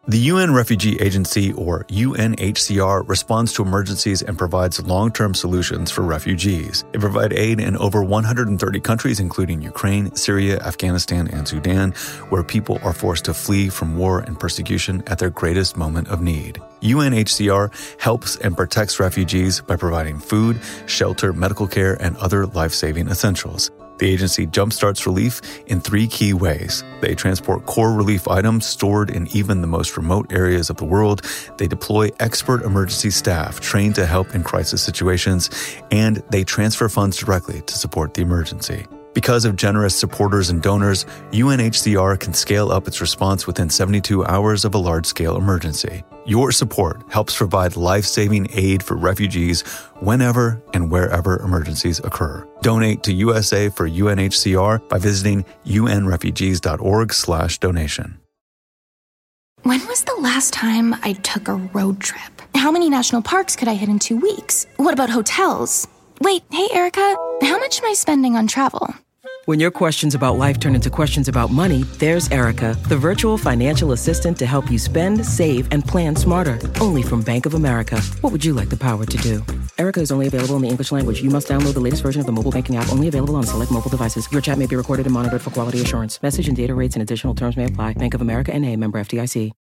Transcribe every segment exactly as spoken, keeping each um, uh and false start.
The U N Refugee Agency, or U N H C R, responds to emergencies and provides long-term solutions for refugees. They provide aid in over one hundred thirty countries, including Ukraine, Syria, Afghanistan, and Sudan, where people are forced to flee from war and persecution at their greatest moment of need. U N H C R helps and protects refugees by providing food, shelter, medical care, and other life-saving essentials. The agency jumpstarts relief in three key ways. They transport core relief items stored in even the most remote areas of the world. They deploy expert emergency staff trained to help in crisis situations, and they transfer funds directly to support the emergency. Because of generous supporters and donors, U N H C R can scale up its response within seventy-two hours of a large-scale emergency. Your support helps provide life-saving aid for refugees whenever and wherever emergencies occur. Donate to U S A for U N H C R by visiting unrefugees.org slash donation. When was the last time I took a road trip? How many national parks could I hit in two weeks? What about hotels? Wait, hey, Erica, how much am I spending on travel? When your questions about life turn into questions about money, there's Erica, the virtual financial assistant to help you spend, save, and plan smarter. Only from Bank of America. What would you like the power to do? Erica is only available in the English language. You must download the latest version of the mobile banking app, only available on select mobile devices. Your chat may be recorded and monitored for quality assurance. Message and data rates and additional terms may apply. Bank of America N A, member F D I C.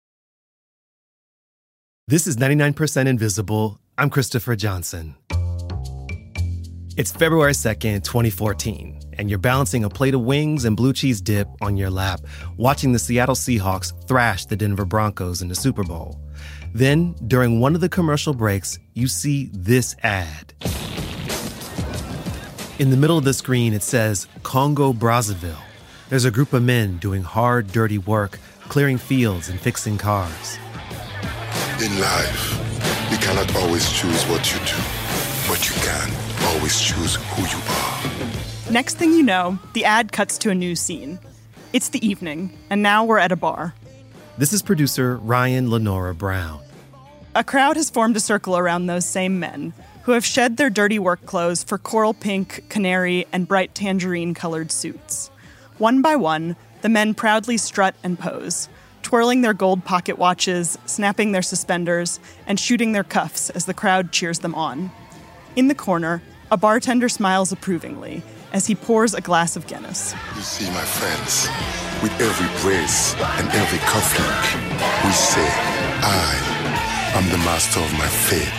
This is ninety-nine percent Invisible. I'm Christopher Johnson. It's February second, twenty fourteen, and you're balancing a plate of wings and blue cheese dip on your lap, watching the Seattle Seahawks thrash the Denver Broncos in the Super Bowl. Then, during one of the commercial breaks, you see this ad. In the middle of the screen, it says, Congo Brazzaville. There's a group of men doing hard, dirty work, clearing fields and fixing cars. In life, you cannot always choose what you do, but you can always choose who you are. Next thing you know, the ad cuts to a new scene. It's the evening, and now we're at a bar. This is producer Ryan Lenora Brown. A crowd has formed a circle around those same men, who have shed their dirty work clothes for coral pink, canary, and bright tangerine-colored suits. One by one, the men proudly strut and pose, twirling their gold pocket watches, snapping their suspenders, and shooting their cuffs as the crowd cheers them on. In the corner, a bartender smiles approvingly as he pours a glass of Guinness. You see, my friends, with every brace and every cufflink, we say, I am the master of my fate.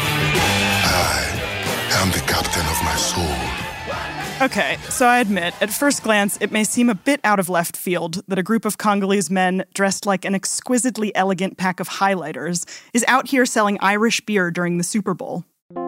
I am the captain of my soul. Okay, so I admit, at first glance, it may seem a bit out of left field that a group of Congolese men dressed like an exquisitely elegant pack of highlighters is out here selling Irish beer during the Super Bowl.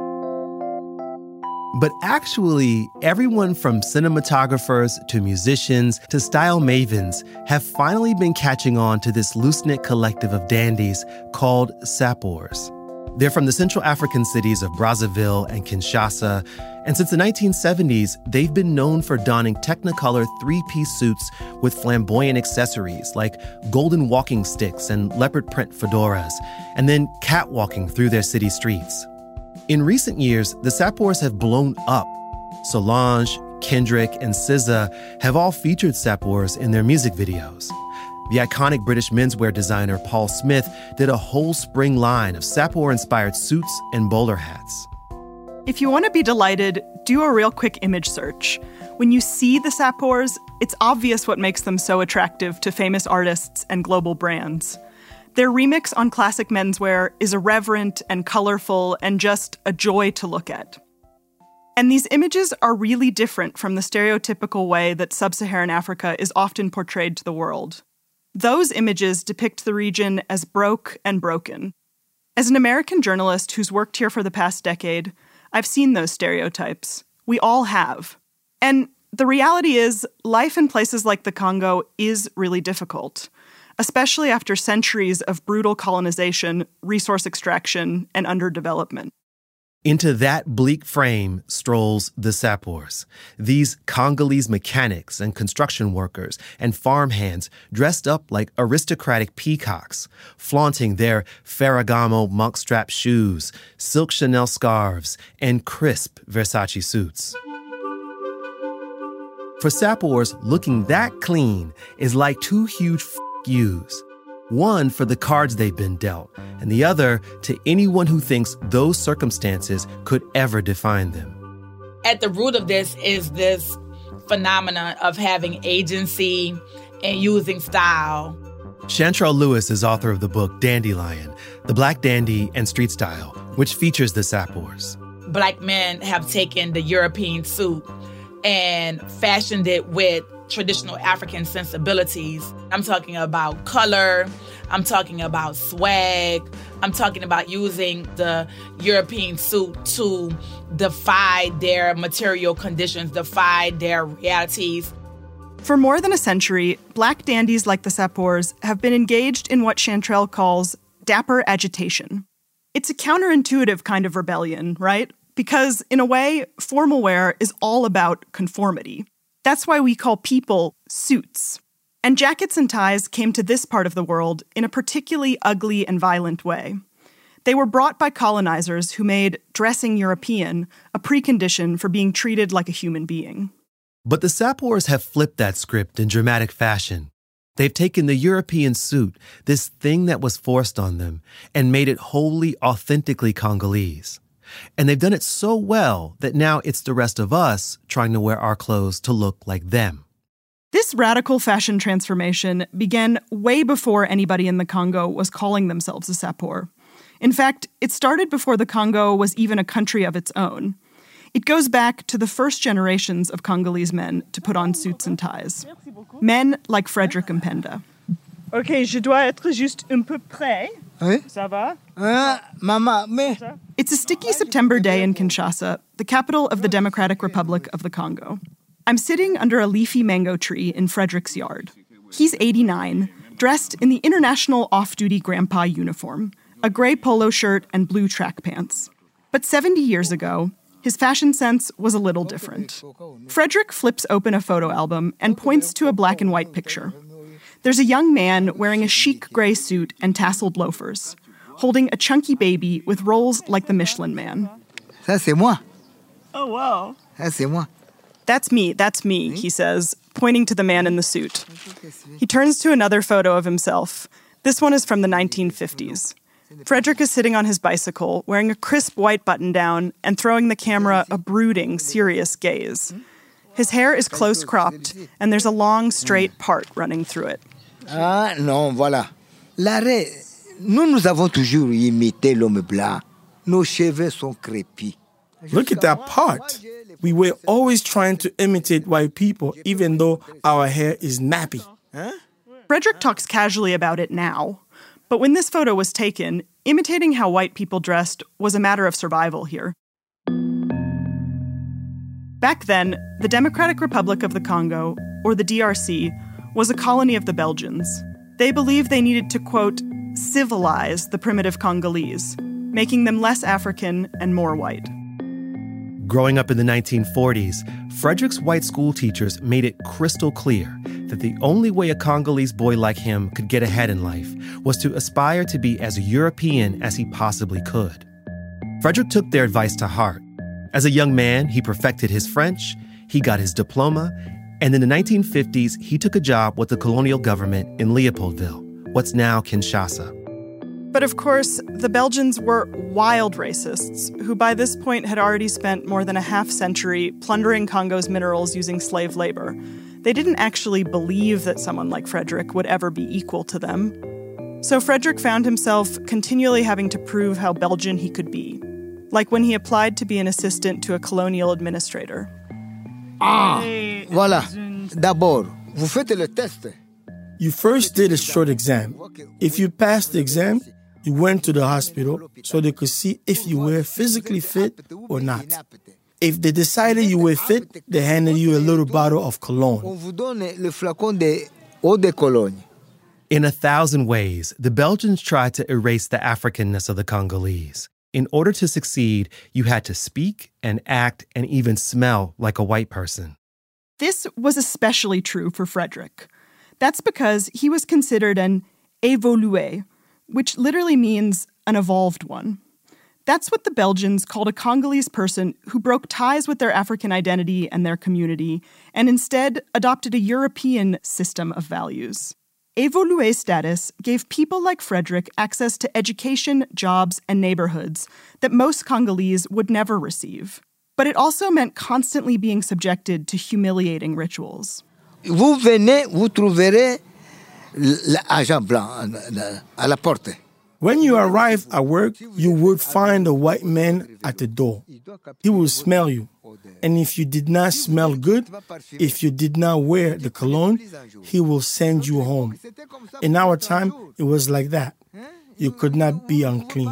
But actually, everyone from cinematographers to musicians to style mavens have finally been catching on to this loose-knit collective of dandies called Sapors. They're from the Central African cities of Brazzaville and Kinshasa, and since the nineteen seventies, they've been known for donning Technicolor three-piece suits with flamboyant accessories like golden walking sticks and leopard print fedoras, and then catwalking through their city streets. In recent years, the Sapors have blown up. Solange, Kendrick, and S Z A have all featured Sapors in their music videos. The iconic British menswear designer Paul Smith did a whole spring line of Sapor-inspired suits and bowler hats. If you want to be delighted, do a real quick image search. When you see the Sapors, it's obvious what makes them so attractive to famous artists and global brands. Their remix on classic menswear is irreverent and colorful and just a joy to look at. And these images are really different from the stereotypical way that sub-Saharan Africa is often portrayed to the world. Those images depict the region as broke and broken. As an American journalist who's worked here for the past decade, I've seen those stereotypes. We all have. And the reality is, life in places like the Congo is really difficult, especially after centuries of brutal colonization, resource extraction, and underdevelopment. Into that bleak frame strolls the Sapors, these Congolese mechanics and construction workers and farmhands dressed up like aristocratic peacocks, flaunting their Ferragamo monk-strap shoes, silk Chanel scarves, and crisp Versace suits. For Sapors, looking that clean is like two huge f*** yous. One for the cards they've been dealt, and the other to anyone who thinks those circumstances could ever define them. At the root of this is this phenomenon of having agency and using style. Chantrell Lewis is author of the book Dandelion, The Black Dandy and Street Style, which features the Sapours. Black men have taken the European suit and fashioned it with traditional African sensibilities. I'm talking about color. I'm talking about swag. I'm talking about using the European suit to defy their material conditions, defy their realities. For more than a century, black dandies like the Sapours have been engaged in what Chantrell calls dapper agitation. It's a counterintuitive kind of rebellion, right? Because, in a way, formal wear is all about conformity. That's why we call people suits. And jackets and ties came to this part of the world in a particularly ugly and violent way. They were brought by colonizers who made dressing European a precondition for being treated like a human being. But the Sapours have flipped that script in dramatic fashion. They've taken the European suit, this thing that was forced on them, and made it wholly, authentically Congolese. And they've done it so well that now it's the rest of us trying to wear our clothes to look like them. This radical fashion transformation began way before anybody in the Congo was calling themselves a Sapour. In fact, it started before the Congo was even a country of its own. It goes back to the first generations of Congolese men to put on suits and ties. Men like Frederick Mpenda. Ok, je dois être juste un peu près. Oui? Ça va? Uh, maman, mais... It's a sticky September day in Kinshasa, the capital of the Democratic Republic of the Congo. I'm sitting under a leafy mango tree in Frederick's yard. He's eighty-nine, dressed in the international off-duty grandpa uniform, a gray polo shirt and blue track pants. But seventy years ago, his fashion sense was a little different. Frederick flips open a photo album and points to a black and white picture. There's a young man wearing a chic gray suit and tasseled loafers, holding a chunky baby with rolls like the Michelin Man. Ça, c'est moi. Oh, wow. Ça, c'est moi. That's me, that's me, he says, pointing to the man in the suit. He turns to another photo of himself. This one is from the nineteen fifties. Frederick is sitting on his bicycle, wearing a crisp white button-down and throwing the camera a brooding, serious gaze. His hair is close-cropped, and there's a long, straight part running through it. Ah, non, voilà. L'arrêt. Nous, nous avons toujours imité l'homme blanc. Nos cheveux sont crépus. Look at that part. We were always trying to imitate white people, even though our hair is nappy. Huh? Frederick talks casually about it now. But when this photo was taken, imitating how white people dressed was a matter of survival here. Back then, the Democratic Republic of the Congo, or the D R C, was a colony of the Belgians. They believed they needed to, quote, civilize the primitive Congolese, making them less African and more white. Growing up in the nineteen forties, Frederick's white school teachers made it crystal clear that the only way a Congolese boy like him could get ahead in life was to aspire to be as European as he possibly could. Frederick took their advice to heart. As a young man, he perfected his French, he got his diploma, and in the nineteen fifties, he took a job with the colonial government in Leopoldville, what's now Kinshasa. But of course, the Belgians were wild racists who by this point had already spent more than a half century plundering Congo's minerals using slave labor. They didn't actually believe that someone like Frederick would ever be equal to them. So Frederick found himself continually having to prove how Belgian he could be, like when he applied to be an assistant to a colonial administrator. Ah, voilà. D'abord, vous faites le test. You first did a short exam. If you passed the exam, you went to the hospital so they could see if you were physically fit or not. If they decided you were fit, they handed you a little bottle of cologne. On vous donne le flacon de eau de Cologne. In a thousand ways, the Belgians tried to erase the Africanness of the Congolese. In order to succeed, you had to speak and act and even smell like a white person. This was especially true for Frederick. That's because he was considered an évolué, which literally means an evolved one. That's what the Belgians called a Congolese person who broke ties with their African identity and their community, and instead adopted a European system of values. évolué status gave people like Frederick access to education, jobs, and neighborhoods that most Congolese would never receive. But it also meant constantly being subjected to humiliating rituals. Vous venez, vous trouverez l'agent blanc à la porte. When you arrive at work, you would find a white man at the door. He will smell you. And if you did not smell good, if you did not wear the cologne, he will send you home. In our time, it was like that. You could not be unclean.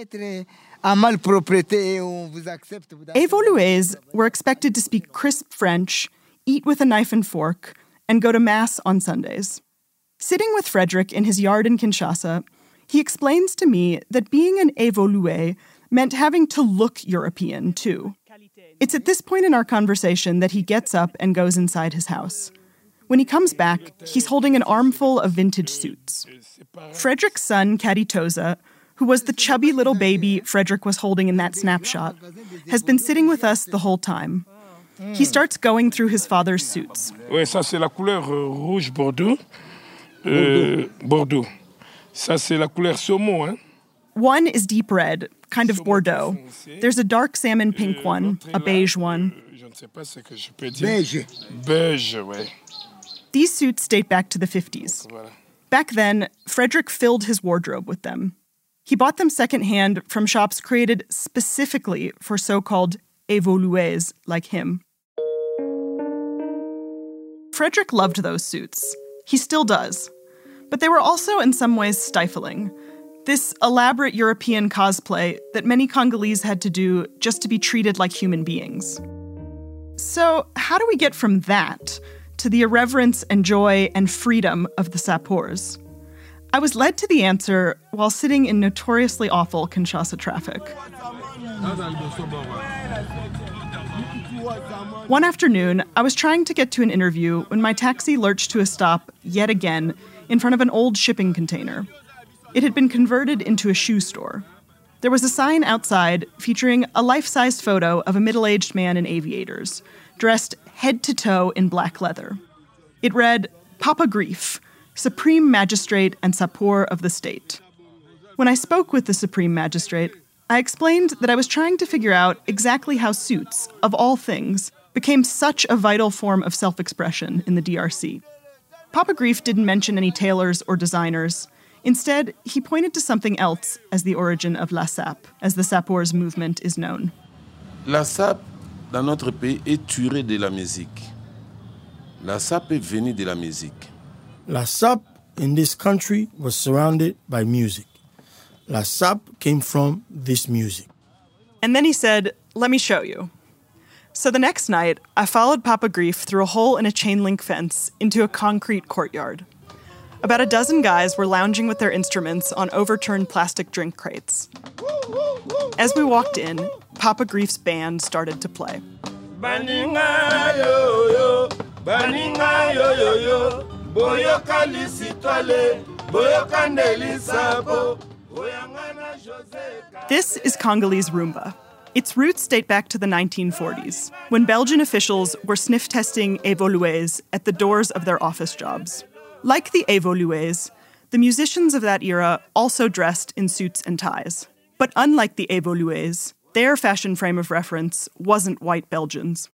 Évolués were expected to speak crisp French, eat with a knife and fork, and go to Mass on Sundays. Sitting with Frederick in his yard in Kinshasa, he explains to me that being an évolué meant having to look European, too. It's at this point in our conversation that he gets up and goes inside his house. When he comes back, he's holding an armful of vintage suits. Frederick's son, Kaditoza, who was the chubby little baby Frederick was holding in that snapshot, has been sitting with us the whole time. He starts going through his father's suits. Oui, ça c'est la couleur rouge Bordeaux. Euh, Bordeaux. Ça c'est la couleur saumon, hein? One is deep red, kind of Bordeaux. There's a dark salmon pink one, a beige one. Beige. Beige, ouais. These suits date back to the fifties. Back then, Frederick filled his wardrobe with them. He bought them secondhand from shops created specifically for so-called évolués like him. Frederick loved those suits. He still does. But they were also in some ways stifling. This elaborate European cosplay that many Congolese had to do just to be treated like human beings. So, how do we get from that to the irreverence and joy and freedom of the sapeurs? I was led to the answer while sitting in notoriously awful Kinshasa traffic. One afternoon, I was trying to get to an interview when my taxi lurched to a stop yet again in front of an old shipping container. It had been converted into a shoe store. There was a sign outside featuring a life-sized photo of a middle-aged man in aviators, dressed head to toe in black leather. It read, Papa Grief, Supreme Magistrate and Sapeur of the State. When I spoke with the Supreme Magistrate, I explained that I was trying to figure out exactly how suits, of all things, became such a vital form of self-expression in the D R C. Papa Grief didn't mention any tailors or designers. Instead, he pointed to something else as the origin of la sape, as the sapeurs movement is known. La sape, dans notre pays, est tirée de la musique. La sape est venue de la musique. La sape in this country was surrounded by music. La sape came from this music. And then he said, let me show you. So the next night, I followed Papa Grief through a hole in a chain-link fence into a concrete courtyard. About a dozen guys were lounging with their instruments on overturned plastic drink crates. As we walked in, Papa Grief's band started to play. Baninga yo yo, baninga yo yo yo, boyoka lisitwale, boyoka ndelisapo. This is Congolese rumba. Its roots date back to the nineteen forties, when Belgian officials were sniff-testing évolués at the doors of their office jobs. Like the évolués, the musicians of that era also dressed in suits and ties. But unlike the évolués, their fashion frame of reference wasn't white Belgians.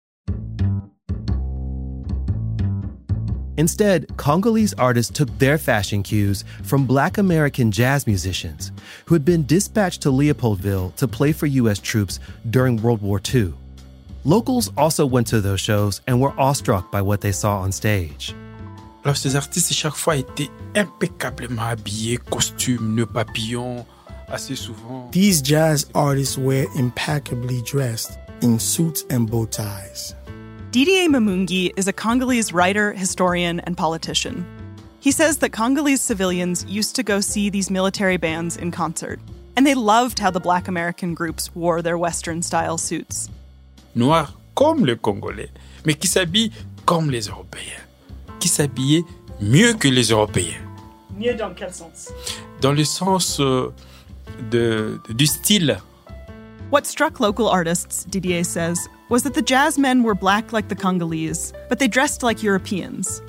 Instead, Congolese artists took their fashion cues from Black American jazz musicians who had been dispatched to Leopoldville to play for U S troops during World War Two. Locals also went to those shows and were awestruck by what they saw on stage. Alors, ces artistes, chaque fois, étaient impeccablement habillés, costumes, nœuds papillons, assez souvent. These jazz artists were impeccably dressed in suits and bow ties. Didier Mamungi is a Congolese writer, historian, and politician. He says that Congolese civilians used to go see these military bands in concert, and they loved how the Black American groups wore their Western-style suits. Noirs comme les Congolais, mais qui s'habillent comme les Européens, qui s'habillaient mieux que les Européens. Mieux dans quel sens? Dans le sens euh, de, du style. What struck local artists, Didier says, was that the jazz men were black like the Congolese, but they dressed like Europeans.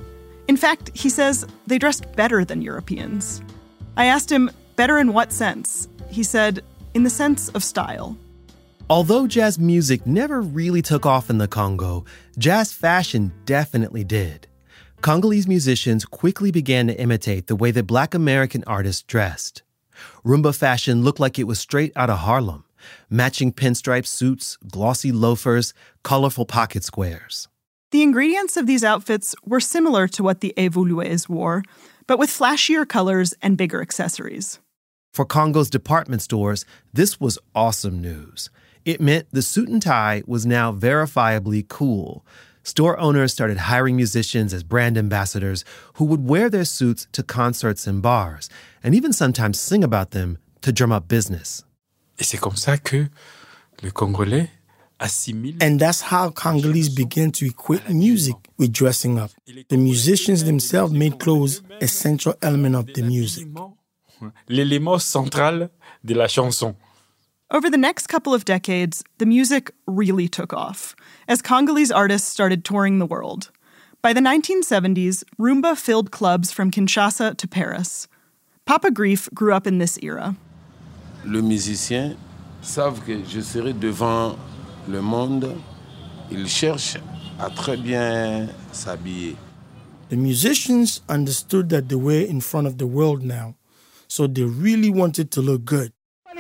In fact, he says they dressed better than Europeans. I asked him, better in what sense? He said, in the sense of style. Although jazz music never really took off in the Congo, jazz fashion definitely did. Congolese musicians quickly began to imitate the way that Black American artists dressed. Rumba fashion looked like it was straight out of Harlem, matching pinstripe suits, glossy loafers, colorful pocket squares. The ingredients of these outfits were similar to what the Evolués wore, but with flashier colors and bigger accessories. For Congo's department stores, this was awesome news. It meant the suit and tie was now verifiably cool. Store owners started hiring musicians as brand ambassadors who would wear their suits to concerts and bars, and even sometimes sing about them to drum up business. Et c'est comme ça que le Congolais assimile. And that's how Congolese began to equate music with dressing up. The musicians themselves made clothes a central element of the music. L'élément central de la chanson. Over the next couple of decades, the music really took off, as Congolese artists started touring the world. By the nineteen seventies, rumba filled clubs from Kinshasa to Paris. Papa Grief grew up in this era. Les musiciens savent que je serai devant le monde. Ils cherchent à très bien s'habiller. The musicians understood that they were in front of the world now, so they really wanted to look good.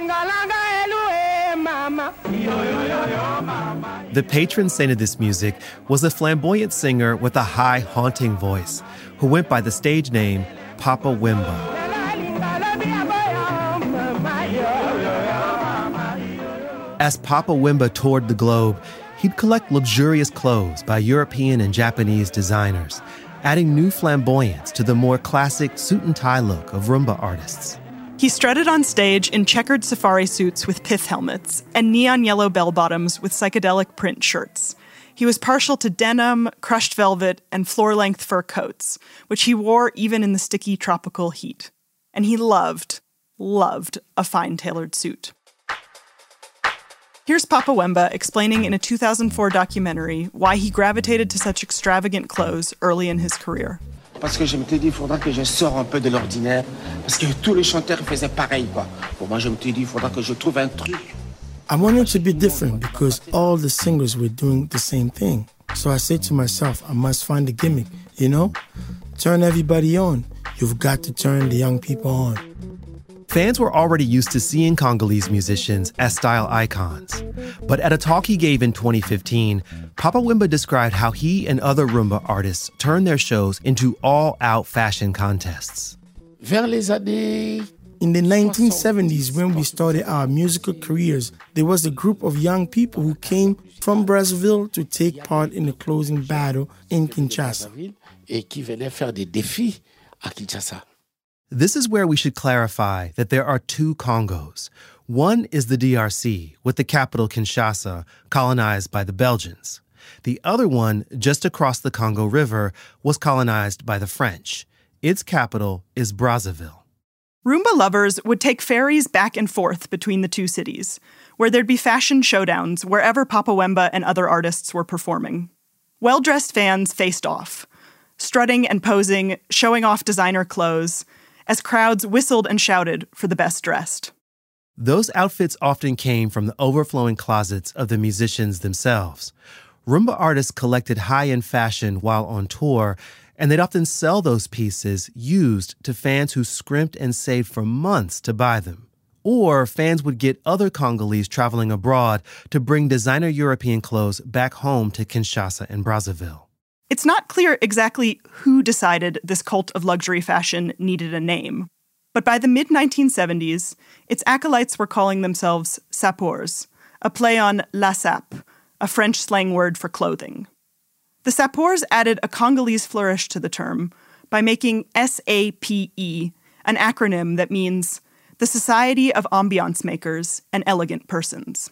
The patron saint of this music was a flamboyant singer with a high, haunting voice who went by the stage name Papa Wemba. As Papa Wemba toured the globe, he'd collect luxurious clothes by European and Japanese designers, adding new flamboyance to the more classic suit and tie look of rumba artists. He strutted on stage in checkered safari suits with pith helmets and neon yellow bell-bottoms with psychedelic print shirts. He was partial to denim, crushed velvet, and floor-length fur coats, which he wore even in the sticky tropical heat. And he loved, loved a fine tailored suit. Here's Papa Wemba explaining in a two thousand four documentary why he gravitated to such extravagant clothes early in his career. Parce que je me suis dit, il faudra que je sors un peu de l'ordinaire. Parce que tous les chanteurs faisaient pareil, quoi. Pour moi, je me suis dit, il faudra que je trouve un truc. I wanted to be different because all the singers were doing the same thing. So I said to myself, I must find a gimmick, you know? Turn everybody on. You've got to turn the young people on. Fans were already used to seeing Congolese musicians as style icons. But at a talk he gave in twenty fifteen, Papa Wemba described how he and other rumba artists turned their shows into all-out fashion contests. Vers les années In the nineteen seventies, when we started our musical careers, there was a group of young people who came from Brazzaville to take part in the closing battle in Kinshasa. Et qui venaient faire des défis à Kinshasa. This is where we should clarify that there are two Congos. One is the D R C, with the capital Kinshasa, colonized by the Belgians. The other one, just across the Congo River, was colonized by the French. Its capital is Brazzaville. Rumba lovers would take ferries back and forth between the two cities, where there'd be fashion showdowns wherever Papa Wemba and other artists were performing. Well-dressed fans faced off, strutting and posing, showing off designer clothes, as crowds whistled and shouted for the best dressed. Those outfits often came from the overflowing closets of the musicians themselves. Rumba artists collected high-end fashion while on tour, and they'd often sell those pieces used to fans who scrimped and saved for months to buy them. Or fans would get other Congolese traveling abroad to bring designer European clothes back home to Kinshasa and Brazzaville. It's not clear exactly who decided this cult of luxury fashion needed a name. But by the mid nineteen seventies, its acolytes were calling themselves sapeurs, a play on la sape, a French slang word for clothing. The sapeurs added a Congolese flourish to the term by making S A P E, an acronym that means the Society of Ambiance Makers and Elegant Persons.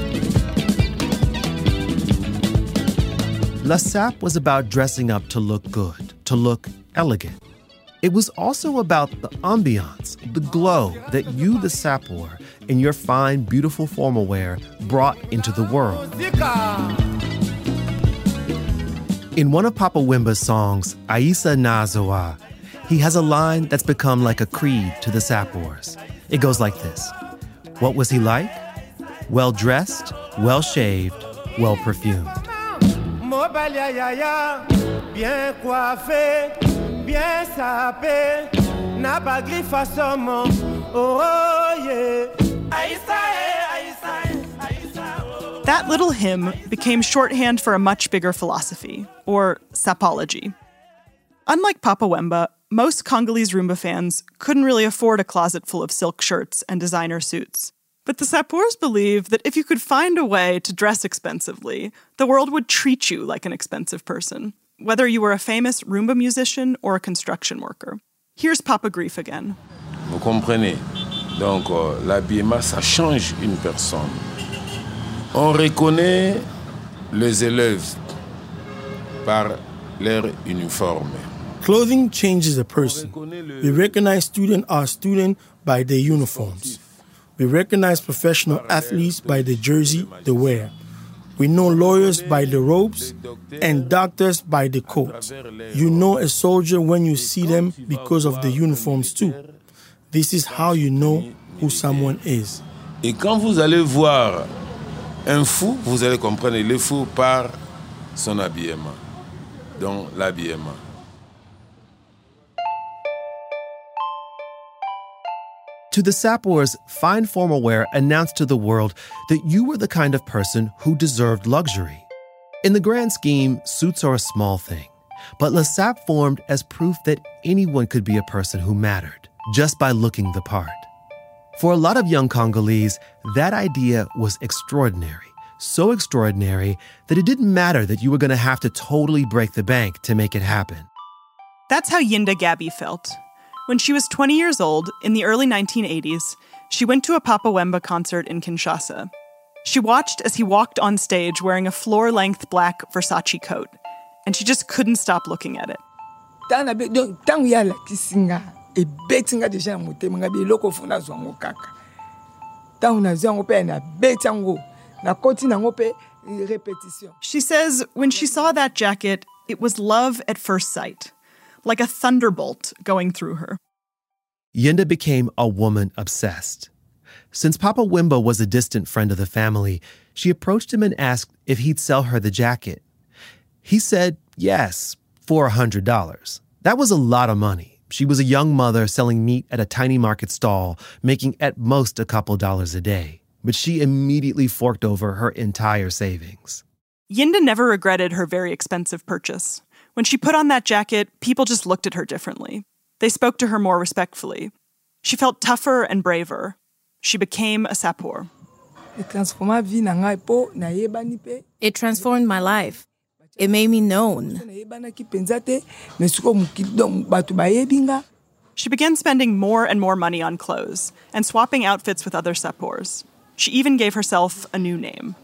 La Sape was about dressing up to look good, to look elegant. It was also about the ambiance, the glow that you, the sapeur, in your fine, beautiful formal wear brought into the world. In one of Papa Wemba's songs, Aisa Nazoa, he has a line that's become like a creed to the Sapors. It goes like this. What was he like? Well-dressed, well-shaved, well-perfumed. That little hymn became shorthand for a much bigger philosophy, or sapology. Unlike Papa Wemba, most Congolese Rumba fans couldn't really afford a closet full of silk shirts and designer suits. But the Sapors believed that if you could find a way to dress expensively, the world would treat you like an expensive person, whether you were a famous Rumba musician or a construction worker. Here's Papa Grief again. Vous comprenez? Donc, euh, l'habillement, ça change une personne. On reconnaît les élèves par leur uniforme. Clothing changes a person. We recognize students are students by their uniforms. We recognize professional athletes by the jersey they wear. We know lawyers by the robes and doctors by the coats. You know a soldier when you see them because of the uniforms too. This is how you know who someone is. Et quand vous allez voir un fou, vous allez comprendre le fou par son habillement. Donc l'habillement. To the Sapors, fine formal wear announced to the world that you were the kind of person who deserved luxury. In the grand scheme, suits are a small thing, but Le Sap formed as proof that anyone could be a person who mattered, just by looking the part. For a lot of young Congolese, that idea was extraordinary, so extraordinary that it didn't matter that you were going to have to totally break the bank to make it happen. That's how Yinda Gabi felt. When she was twenty years old, in the early nineteen eighties, she went to a Papa Wemba concert in Kinshasa. She watched as he walked on stage wearing a floor-length black Versace coat, and she just couldn't stop looking at it. She says when she saw that jacket, it was love at first sight, like a thunderbolt going through her. Yinda became a woman obsessed. Since Papa Wemba was a distant friend of the family, she approached him and asked if he'd sell her the jacket. He said yes, for one hundred dollars. That was a lot of money. She was a young mother selling meat at a tiny market stall, making at most a couple dollars a day. But she immediately forked over her entire savings. Yinda never regretted her very expensive purchase. When she put on that jacket, people just looked at her differently. They spoke to her more respectfully. She felt tougher and braver. She became a Sapor. It transformed my life. It made me known. She began spending more and more money on clothes and swapping outfits with other Sapors. She even gave herself a new name.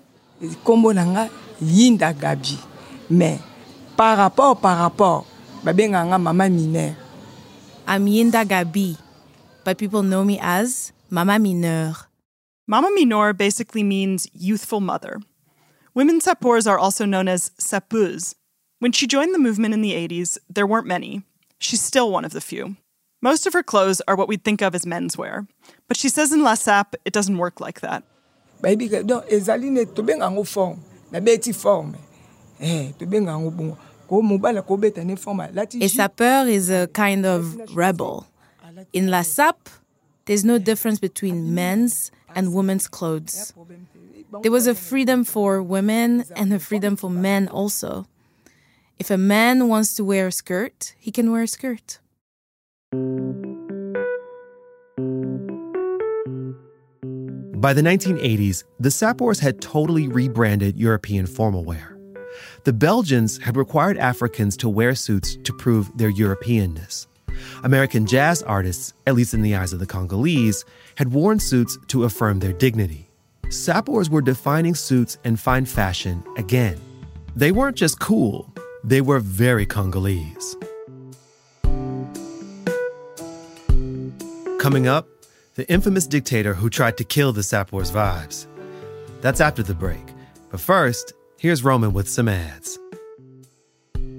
Yinda Gabi. Mais par rapport, par rapport, babenganga Mama Mineur. I'm Yinda Gabi, but people know me as Mama Mineur. Mama Mineur basically means youthful mother. Women Sapors are also known as sapeuses. When she joined the movement in the eighties, there weren't many. She's still one of the few. Most of her clothes are what we'd think of as menswear. But she says in La Sap, it doesn't work like that. Baby, no, ezaline to bengango form, na beti form. Eh, to bengango bungo. Ko mobala ko beta ne form. A sapeur is a kind of rebel. In La Sap, there's no difference between men's and women's clothes. There was a freedom for women and a freedom for men also. If a man wants to wear a skirt, he can wear a skirt. By the nineteen eighties, the Sapors had totally rebranded European formal wear. The Belgians had required Africans to wear suits to prove their Europeanness. American jazz artists, at least in the eyes of the Congolese, had worn suits to affirm their dignity. Sapors were defining suits and fine fashion again. They weren't just cool, they were very Congolese. Coming up, the infamous dictator who tried to kill the Sapors' vibes. That's after the break. But first, here's Roman with some ads.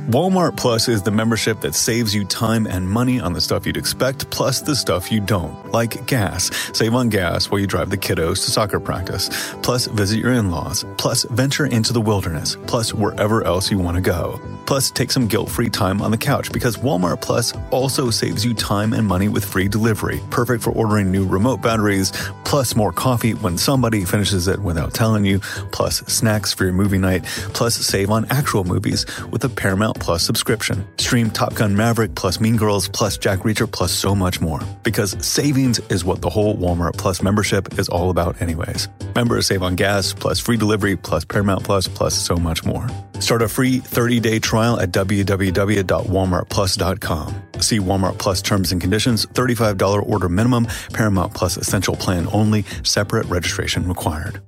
Walmart Plus is the membership that saves you time and money on the stuff you'd expect, plus the stuff you don't, like gas. Save on gas while you drive the kiddos to soccer practice, plus visit your in-laws, plus venture into the wilderness, plus wherever else you want to go. Plus, take some guilt-free time on the couch because Walmart Plus also saves you time and money with free delivery, perfect for ordering new remote batteries, plus more coffee when somebody finishes it without telling you, plus snacks for your movie night, plus save on actual movies with a Paramount Plus subscription. Stream Top Gun Maverick plus Mean Girls plus Jack Reacher plus so much more. Because savings is what the whole Walmart Plus membership is all about anyways. Members save on gas plus free delivery plus Paramount Plus plus so much more. Start a free thirty-day trial at w w w dot walmart plus dot com. See Walmart Plus terms and conditions, thirty-five dollars order minimum, Paramount Plus Essential Plan only, separate registration required.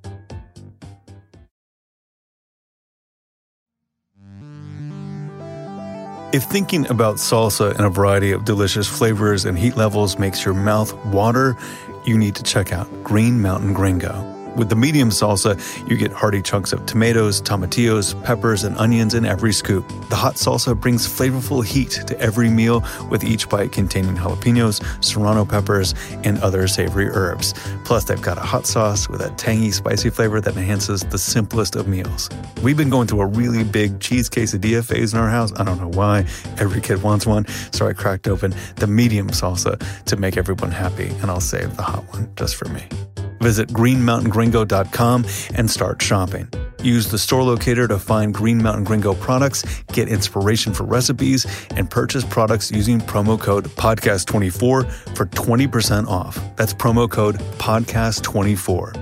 If thinking about salsa in a variety of delicious flavors and heat levels makes your mouth water, you need to check out Green Mountain Gringo. With the medium salsa, you get hearty chunks of tomatoes, tomatillos, peppers, and onions in every scoop. The hot salsa brings flavorful heat to every meal, with each bite containing jalapenos, serrano peppers, and other savory herbs. Plus, they've got a hot sauce with a tangy, spicy flavor that enhances the simplest of meals. We've been going through a really big cheese quesadilla phase in our house. I don't know why. Every kid wants one, so I cracked open the medium salsa to make everyone happy, and I'll save the hot one just for me. Visit green mountain gringo dot com and start shopping. Use the store locator to find Green Mountain Gringo products, get inspiration for recipes, and purchase products using promo code podcast twenty-four for twenty percent off. That's promo code podcast twenty-four.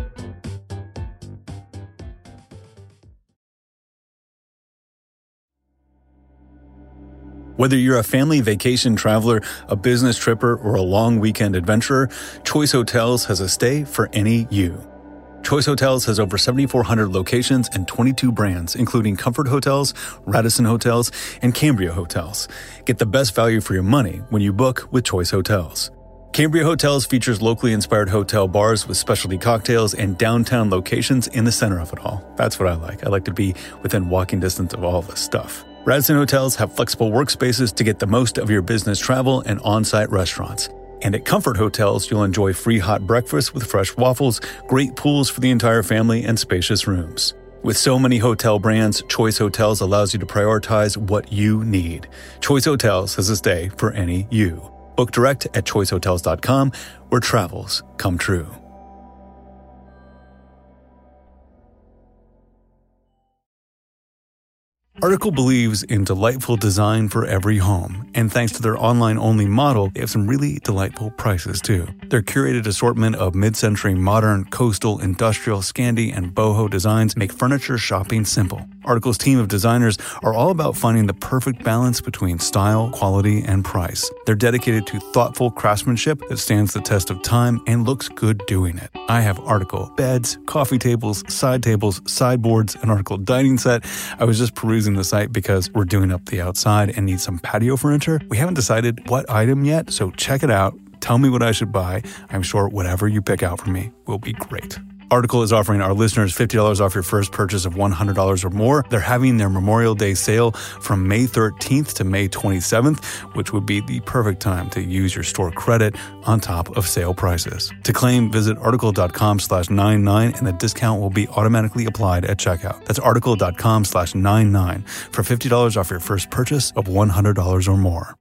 Whether you're a family vacation traveler, a business tripper, or a long weekend adventurer, Choice Hotels has a stay for any you. Choice Hotels has over seventy-four hundred locations and twenty-two brands, including Comfort Hotels, Radisson Hotels, and Cambria Hotels. Get the best value for your money when you book with Choice Hotels. Cambria Hotels features locally inspired hotel bars with specialty cocktails and downtown locations in the center of it all. That's what I like. I like to be within walking distance of all this stuff. Radisson Hotels have flexible workspaces to get the most of your business travel and on-site restaurants. And at Comfort Hotels, you'll enjoy free hot breakfast with fresh waffles, great pools for the entire family, and spacious rooms. With so many hotel brands, Choice Hotels allows you to prioritize what you need. Choice Hotels has a stay for any you. Book direct at choice hotels dot com, where travels come true. Article believes in delightful design for every home, and thanks to their online-only model, they have some really delightful prices too. Their curated assortment of mid-century modern, coastal, industrial, Scandi, and boho designs make furniture shopping simple. Article's team of designers are all about finding the perfect balance between style, quality, and price. They're dedicated to thoughtful craftsmanship that stands the test of time and looks good doing it. I have Article beds, coffee tables, side tables, sideboards, an Article dining set. I was just perusing the site because we're doing up the outside and need some patio furniture. We haven't decided what item yet, so check it out. Tell me what I should buy. I'm sure whatever you pick out for me will be great. Article is offering our listeners fifty dollars off your first purchase of one hundred dollars or more. They're having their Memorial Day sale from May thirteenth to May twenty-seventh, which would be the perfect time to use your store credit on top of sale prices. To claim, visit article.com slash 99 and the discount will be automatically applied at checkout. That's article.com slash 99 for fifty dollars off your first purchase of one hundred dollars or more.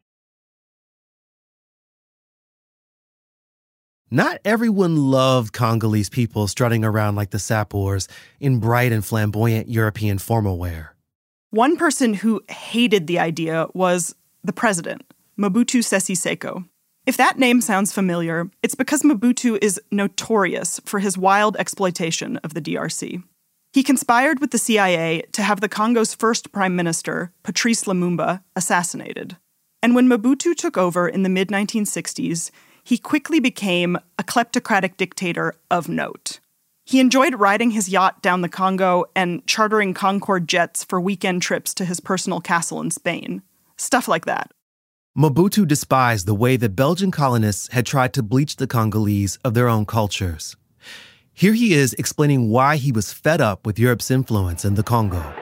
Not everyone loved Congolese people strutting around like the Sapors in bright and flamboyant European formal wear. One person who hated the idea was the president, Mobutu Sese Seko. If that name sounds familiar, it's because Mobutu is notorious for his wild exploitation of the D R C. He conspired with the C I A to have the Congo's first prime minister, Patrice Lumumba, assassinated. And when Mobutu took over in the mid nineteen sixties, he quickly became a kleptocratic dictator of note. He enjoyed riding his yacht down the Congo and chartering Concorde jets for weekend trips to his personal castle in Spain. Stuff like that. Mobutu despised the way that Belgian colonists had tried to bleach the Congolese of their own cultures. Here he is explaining why he was fed up with Europe's influence in the Congo.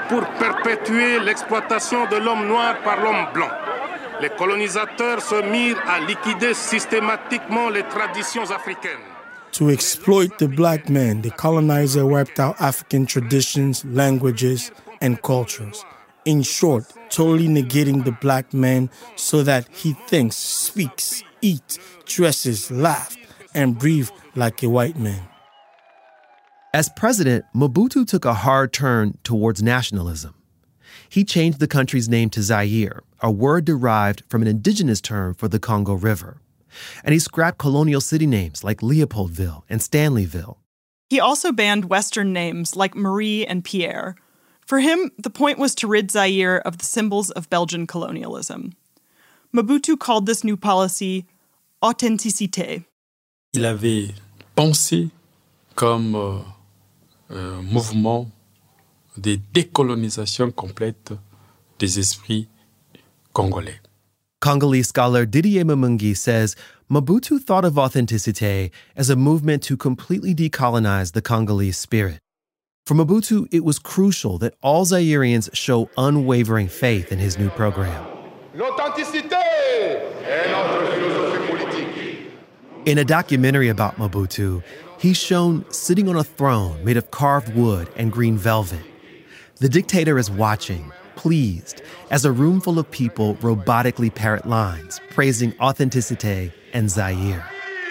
pour perpétuer l'exploitation de l'homme noir par l'homme blanc. Les colonisateurs se mirent à liquider systématiquement les traditions africaines. To exploit the black man, the colonizer wiped out African traditions, languages, and cultures. In short, totally negating the black man so that he thinks, speaks, eats, dresses, laughs, and breathes like a white man. As president, Mobutu took a hard turn towards nationalism. He changed the country's name to Zaire, a word derived from an indigenous term for the Congo River. And he scrapped colonial city names like Leopoldville and Stanleyville. He also banned Western names like Marie and Pierre. For him, the point was to rid Zaire of the symbols of Belgian colonialism. Mobutu called this new policy authenticité. Il avait pensé comme euh, un mouvement de décolonisation complète des esprits congolais. Congolese scholar Didier Mamungi says Mobutu thought of authenticité as a movement to completely decolonize the Congolese spirit. For Mobutu, it was crucial that all Zairians show unwavering faith in his new program. L'authenticité est notre philosophie politique. In a documentary about Mobutu, he's shown sitting on a throne made of carved wood and green velvet. The dictator is watching, pleased, as a room full of people robotically parrot lines, praising authenticité and Zaire.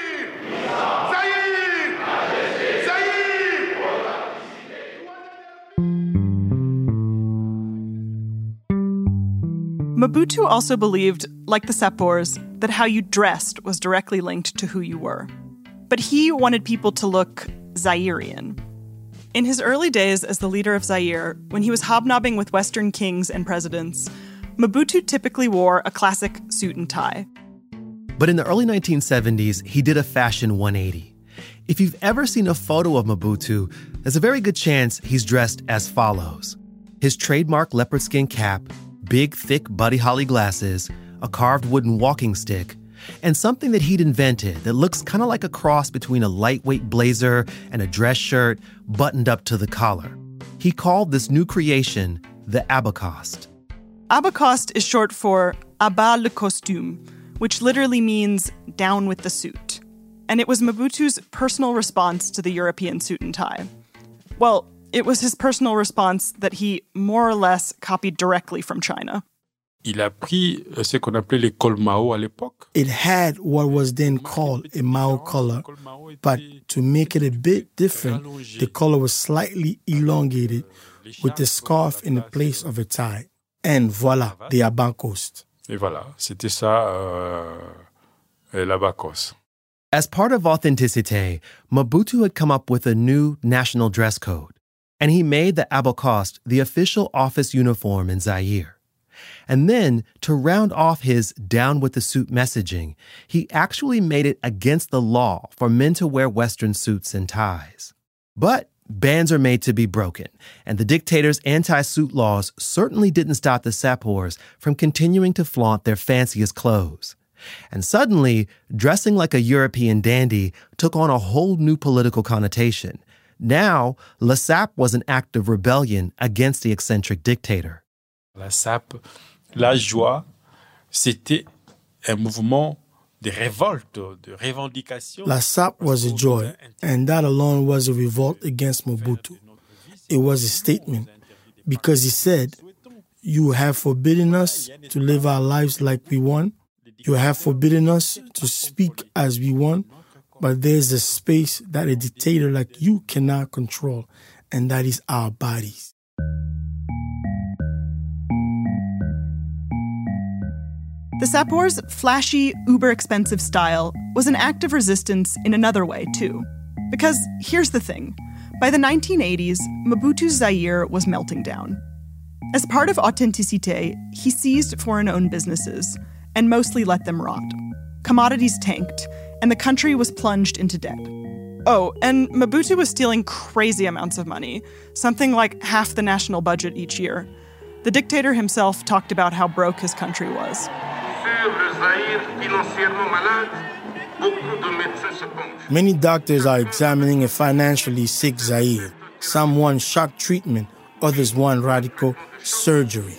Mobutu also believed, like the Sapors, that how you dressed was directly linked to who you were. But he wanted people to look Zairean. In his early days as the leader of Zaire, when he was hobnobbing with Western kings and presidents, Mobutu typically wore a classic suit and tie. But in the early nineteen seventies, he did a fashion one eighty. If you've ever seen a photo of Mobutu, there's a very good chance he's dressed as follows. His trademark leopard skin cap, big, thick Buddy Holly glasses, a carved wooden walking stick, and something that he'd invented that looks kind of like a cross between a lightweight blazer and a dress shirt buttoned up to the collar. He called this new creation the Abacoste. Abacoste is short for Abat le costume, which literally means down with the suit. And it was Mobutu's personal response to the European suit and tie. Well, it was his personal response that he more or less copied directly from China. Il a pris ce qu'on appelait les cols Mao à l'époque. It had what was then called a Mao collar, but to make it a bit different, the collar was slightly elongated with the scarf in the place of a tie. And voila, the Abacoste. Et voilà, c'était ça, euh, l'Abacoste. As part of Authenticité, Mobutu had come up with a new national dress code, and he made the Abacoste the official office uniform in Zaire. And then, to round off his down-with-the-suit messaging, he actually made it against the law for men to wear Western suits and ties. But bans are made to be broken, and the dictator's anti-suit laws certainly didn't stop the Sapors from continuing to flaunt their fanciest clothes. And suddenly, dressing like a European dandy took on a whole new political connotation. Now, La Sape was an act of rebellion against the eccentric dictator. La Sape, la joie, c'était un mouvement de révolte, de revendication. La Sape was a joy, and that alone was a revolt against Mobutu. It was a statement, because he said, you have forbidden us to live our lives like we want. You have forbidden us to speak as we want, but there's a space that a dictator like you cannot control, and that is our bodies. The Sapors' flashy, uber-expensive style was an act of resistance in another way, too. Because here's the thing. By the nineteen eighties, Mobutu's Zaire was melting down. As part of Authenticité, he seized foreign-owned businesses and mostly let them rot. Commodities tanked, and the country was plunged into debt. Oh, and Mobutu was stealing crazy amounts of money, something like half the national budget each year. The dictator himself talked about how broke his country was. Many doctors are examining a financially sick Zaire. Some want shock treatment, Others want radical surgery.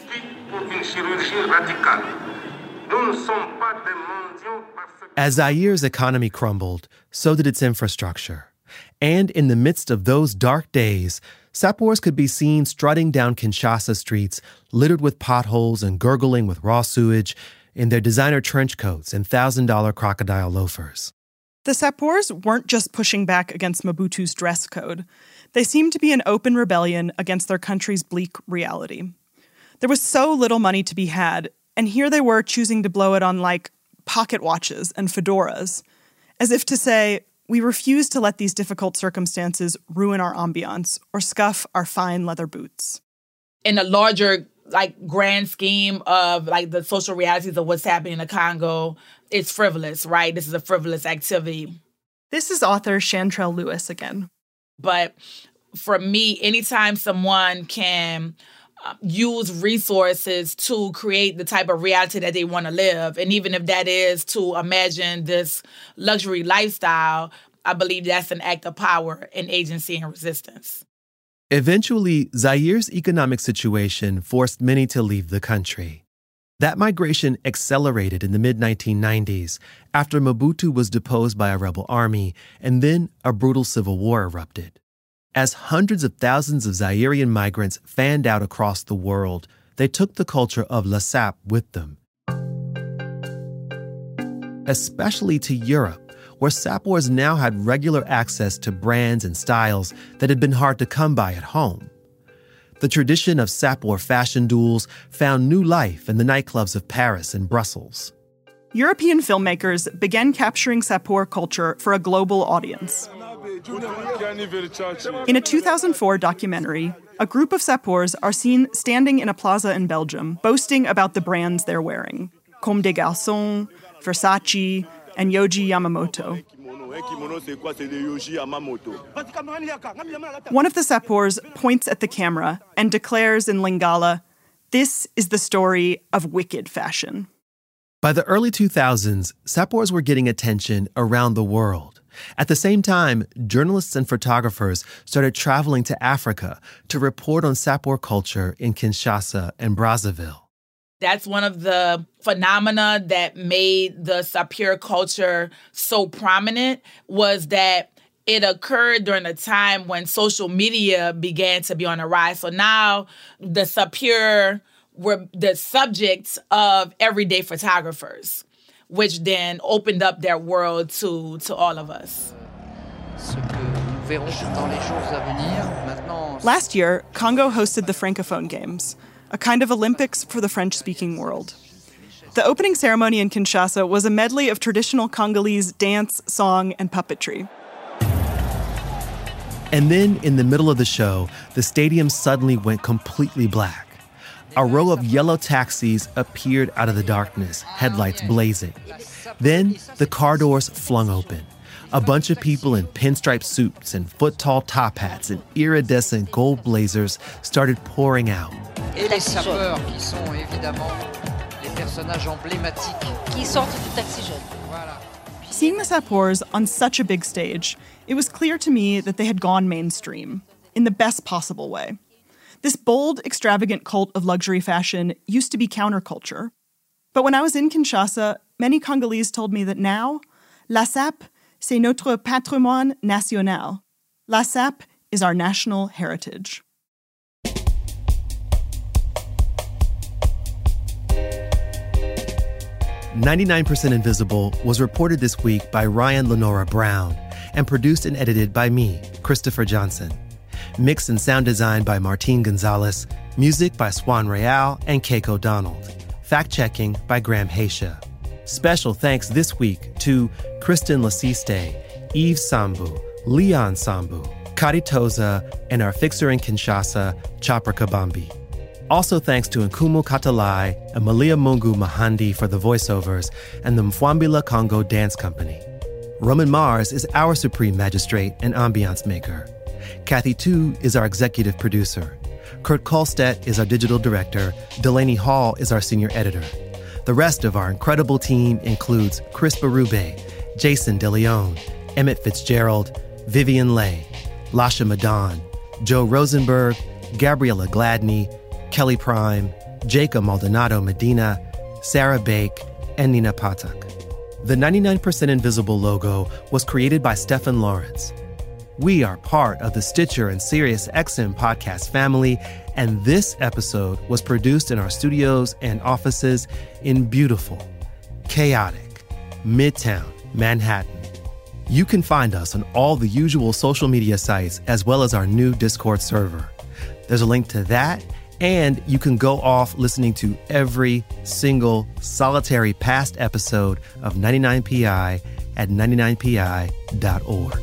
As Zaire's economy crumbled, so did its infrastructure. And in the midst of those dark days, Sapours could be seen strutting down Kinshasa streets, littered with potholes and gurgling with raw sewage, in their designer trench coats and one thousand dollars crocodile loafers. The Sapours weren't just pushing back against Mobutu's dress code. They seemed to be in open rebellion against their country's bleak reality. There was so little money to be had, and here they were choosing to blow it on, like, pocket watches and fedoras, as if to say, we refuse to let these difficult circumstances ruin our ambiance or scuff our fine leather boots. In a larger, like, grand scheme of, like, the social realities of what's happening in the Congo, it's frivolous, right? This is a frivolous activity. This is author Chantrell Lewis again. But for me, anytime someone can uh, use resources to create the type of reality that they want to live, and even if that is to imagine this luxury lifestyle, I believe that's an act of power and agency and resistance. Eventually, Zaire's economic situation forced many to leave the country. That migration accelerated in the mid nineteen nineties after Mobutu was deposed by a rebel army, and then a brutal civil war erupted. As hundreds of thousands of Zairean migrants fanned out across the world, they took the culture of La Sape with them. Especially to Europe, where Sapours now had regular access to brands and styles that had been hard to come by at home. The tradition of Sapour fashion duels found new life in the nightclubs of Paris and Brussels. European filmmakers began capturing Sapour culture for a global audience. In a two thousand four documentary, a group of Sapours are seen standing in a plaza in Belgium, boasting about the brands they're wearing: Comme des Garçons, Versace, and Yohji Yamamoto. One of the Sapours points at the camera and declares in Lingala, "This is the story of wicked fashion." By the early two thousands, Sapours were getting attention around the world. At the same time, journalists and photographers started traveling to Africa to report on Sapour culture in Kinshasa and Brazzaville. That's one of the phenomena that made the Sapour culture so prominent, was that it occurred during a time when social media began to be on the rise. So now the Sapour were the subjects of everyday photographers, which then opened up their world to, to all of us. Last year, Congo hosted the Francophone Games, a kind of Olympics for the French-speaking world. The opening ceremony in Kinshasa was a medley of traditional Congolese dance, song, and puppetry. And then, in the middle of the show, the stadium suddenly went completely black. A row of yellow taxis appeared out of the darkness, headlights blazing. Then, the car doors flung open. A bunch of people in pinstripe suits and foot-tall top hats and iridescent gold blazers started pouring out. Et les sapeurs, qui sont évidemment les personnages emblématiques qui sortent du taxi jaune. Voilà. Seeing the Sapours on such a big stage, it was clear to me that they had gone mainstream, in the best possible way. This bold, extravagant cult of luxury fashion used to be counterculture. But when I was in Kinshasa, many Congolese told me that now, La Sape, c'est notre patrimoine national. La Sape is our national heritage. ninety-nine percent Invisible was reported this week by Ryan Lenora Brown and produced and edited by me, Christopher Johnson. Mix and sound design by Martine Gonzalez. Music by Swan Real and Keiko Donald. Fact-checking by Graham Haisha. Special thanks this week to Kristen Lasiste, Yves Sambu, Leon Sambu, Kari Toza, and our fixer in Kinshasa, Chopper Kabambi. Also thanks to Nkumu Katalai and Malia Mungu Mahandi for the voiceovers and the Mfwambila Congo Dance Company. Roman Mars is our supreme magistrate and ambiance maker. Kathy Tu is our executive producer. Kurt Kolstedt is our digital director. Delaney Hall is our senior editor. The rest of our incredible team includes Chris Berube, Jason DeLeon, Emmett Fitzgerald, Vivian Leigh, Lasha Madan, Joe Rosenberg, Gabriella Gladney, Kelly Prime, Jacob Maldonado Medina, Sarah Bake, and Nina Patak. The ninety-nine percent Invisible logo was created by Stefan Lawrence. We are part of the Stitcher and SiriusXM podcast family, and this episode was produced in our studios and offices in beautiful, chaotic, Midtown Manhattan. You can find us on all the usual social media sites as well as our new Discord server. There's a link to that, and you can go off listening to every single solitary past episode of ninety-nine P I at ninety-nine P I dot org.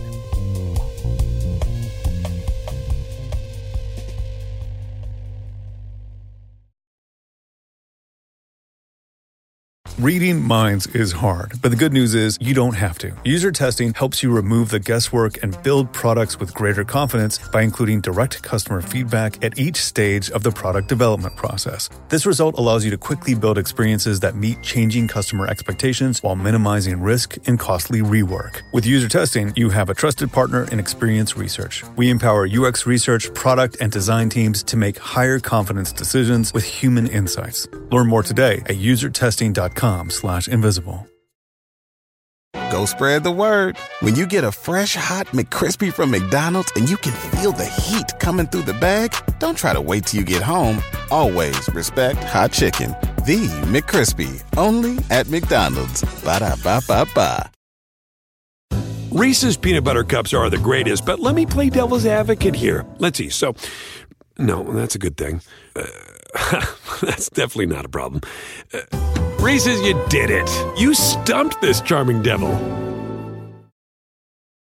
Reading minds is hard, but the good news is you don't have to. User testing helps you remove the guesswork and build products with greater confidence by including direct customer feedback at each stage of the product development process. This result allows you to quickly build experiences that meet changing customer expectations while minimizing risk and costly rework. With user testing, you have a trusted partner in Experience Research. We empower U X research, product, and design teams to make higher confidence decisions with human insights. Learn more today at user testing dot com slash invisible. Go spread the word. When you get a fresh, hot McCrispy from McDonald's and you can feel the heat coming through the bag, don't try to wait till you get home. Always respect hot chicken. The McCrispy, only at McDonald's. Ba-da-ba-ba-ba. Reese's peanut butter cups are the greatest, but let me play devil's advocate here. Let's see. So, no, that's a good thing. Uh, that's definitely not a problem. Uh, Reese's, you did it. You stumped this charming devil.